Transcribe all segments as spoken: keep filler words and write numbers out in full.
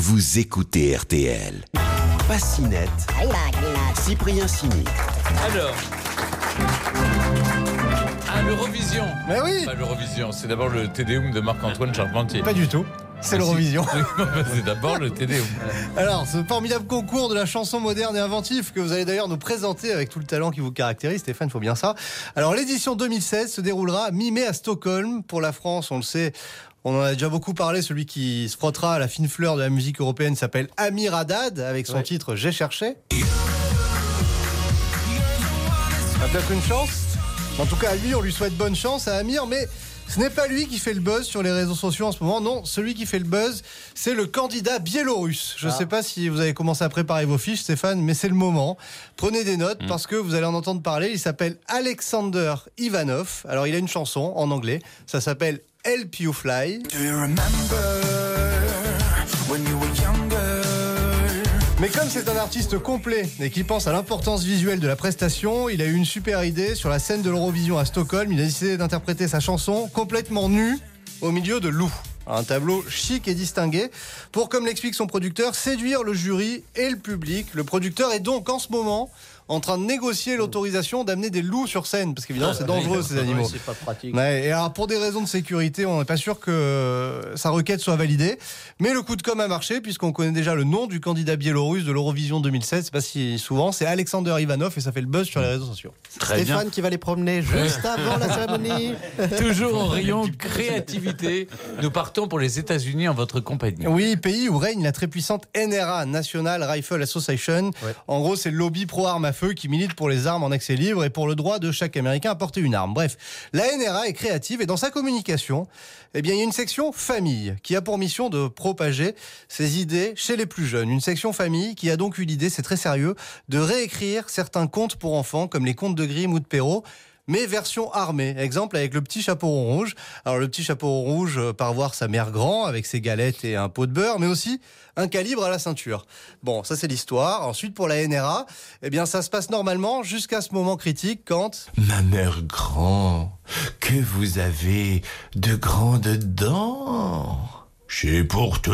Vous écoutez R T L. Passinette, Cyprien Sini. Alors, ah, l'Eurovision. Mais oui. Pas l'Eurovision, c'est d'abord le Te Deum de Marc-Antoine Charpentier. Pas du tout. C'est l'Eurovision. C'est d'abord le Te Deum. Alors, ce formidable concours de la chanson moderne et inventive que vous allez d'ailleurs nous présenter avec tout le talent qui vous caractérise, Stéphane, il faut bien ça. Alors, l'édition deux mille seize se déroulera mi-mai à Stockholm. Pour la France, on le sait, on en a déjà beaucoup parlé. Celui qui se frottera à la fine fleur de la musique européenne s'appelle Amir Haddad, avec son ouais. titre J'ai cherché. Ça peut être une chance. En tout cas, à lui, on lui souhaite bonne chance à Amir, mais ce n'est pas lui qui fait le buzz sur les réseaux sociaux en ce moment. Non, celui qui fait le buzz, c'est le candidat biélorusse. Je ne ah. sais pas si vous avez commencé à préparer vos fiches, Stéphane, mais c'est le moment. Prenez des notes mmh. parce que vous allez en entendre parler. Il s'appelle Alexander Ivanov. Alors, il a une chanson en anglais. Ça s'appelle Help You Fly. Do you remember when you were younger? Mais comme c'est un artiste complet et qui pense à l'importance visuelle de la prestation, il a eu une super idée sur la scène de l'Eurovision à Stockholm. Il a décidé d'interpréter sa chanson complètement nue au milieu de loups. Un tableau chic et distingué pour, comme l'explique son producteur, séduire le jury et le public. Le producteur est donc en ce moment en train de négocier l'autorisation d'amener des loups sur scène, parce qu'évidemment c'est dangereux ces animaux. Ouais, c'est pas pratique. Ouais, et alors pour des raisons de sécurité, on n'est pas sûr que sa requête soit validée, mais le coup de com' a marché puisqu'on connaît déjà le nom du candidat biélorusse de l'Eurovision deux mille seize, c'est pas si souvent, c'est Alexander Ivanov et ça fait le buzz sur les réseaux sociaux. Très Stéphane bien. Qui va les promener juste avant la cérémonie. Toujours en rayon créativité, nous partons pour les États-Unis en votre compagnie. Oui, pays où règne la très puissante N R A, National Rifle Association. Ouais. En gros, c'est le lobby pro-armes à feu qui milite pour les armes en accès libre et pour le droit de chaque Américain à porter une arme. Bref, la N R A est créative et dans sa communication, eh bien, il y a une section famille qui a pour mission de propager ses idées chez les plus jeunes. Une section famille qui a donc eu l'idée, c'est très sérieux, de réécrire certains contes pour enfants comme les contes de Grimm ou de Perrault, mais version armée. Exemple avec le petit chaperon rouge. Alors le petit chaperon rouge part voir sa mère grand avec ses galettes et un pot de beurre, mais aussi un calibre à la ceinture. Bon, ça c'est l'histoire. Ensuite pour la N R A, eh bien ça se passe normalement jusqu'à ce moment critique quand... Ma mère grand, que vous avez de grandes dents. C'est pour te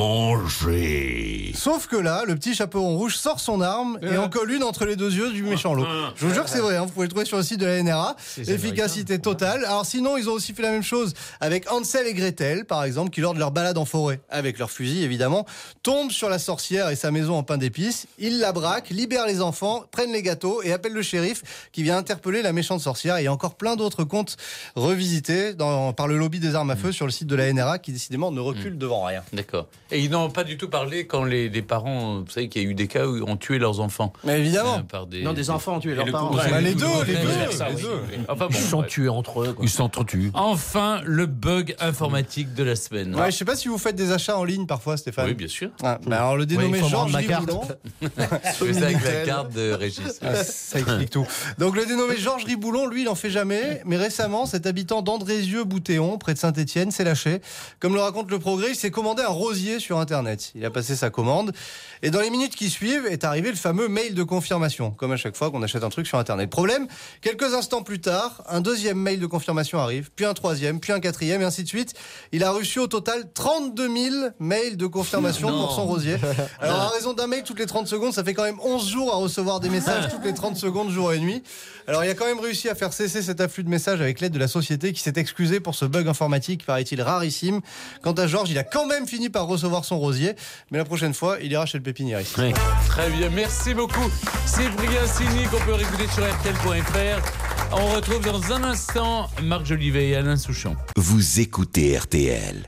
manger. Sauf que là, le petit chaperon rouge sort son arme et en colle une entre les deux yeux du méchant loup. Je vous jure que c'est vrai, hein, vous pouvez le trouver sur le site de la N R A. Efficacité totale. Alors sinon, ils ont aussi fait la même chose avec Hansel et Gretel, par exemple, qui lors de leur balade en forêt, avec leur fusil évidemment, tombent sur la sorcière et sa maison en pain d'épices. Ils la braquent, libèrent les enfants, prennent les gâteaux et appellent le shérif qui vient interpeller la méchante sorcière. Et il y a encore plein d'autres contes revisités dans, par le lobby des armes à feu sur le site de la N R A qui décidément ne recule devant rien. D'accord. Et ils n'ont pas du tout parlé quand les, les parents, vous savez qu'il y a eu des cas où ils ont tué leurs enfants. Mais évidemment. Euh, par des, non, des enfants ont tué leurs parents. Bah, les deux, les deux, les deux. Enfin, bon, ils sont ouais. tués entre eux. Quoi. Ils sont tués. Enfin, le bug informatique de la semaine. Ouais, je sais pas si vous faites des achats en ligne parfois, Stéphane. Oui, bien sûr. Ah, bah alors le dénommé oui, Georges Riboulon. Je fais ça avec la carte de Régis. Ah, ça explique tout. Donc le dénommé Georges Riboulon, lui, il en fait jamais. Mais récemment, cet habitant d'Andrézieux-Boutéon, près de Saint-Étienne, s'est lâché. Comme le raconte Le Progrès, il s'est commandé un rosier sur Internet. Il a passé sa commande. Et dans les minutes qui suivent est arrivé le fameux mail de confirmation, comme à chaque fois qu'on achète un truc sur Internet. Problème, quelques instants plus tard, un deuxième mail de confirmation arrive, puis un troisième, puis un quatrième, et ainsi de suite. Il a reçu au total trente-deux mille mails de confirmation non. pour son rosier. Alors à raison d'un mail toutes les trente secondes, ça fait quand même onze jours à recevoir des messages toutes les trente secondes, jour et nuit. Alors il a quand même réussi à faire cesser cet afflux de messages avec l'aide de la société qui s'est excusée pour ce bug informatique, paraît-il rarissime. Quant à Georges, il a quand même fini par recevoir son rosier, mais la prochaine fois, il ira chez le pépiniériste. Oui. Très bien, merci beaucoup. C'est Cyprien Sini qu'on peut réguler sur R T L point F R. On retrouve dans un instant Marc Jolivet et Alain Souchon. Vous écoutez R T L.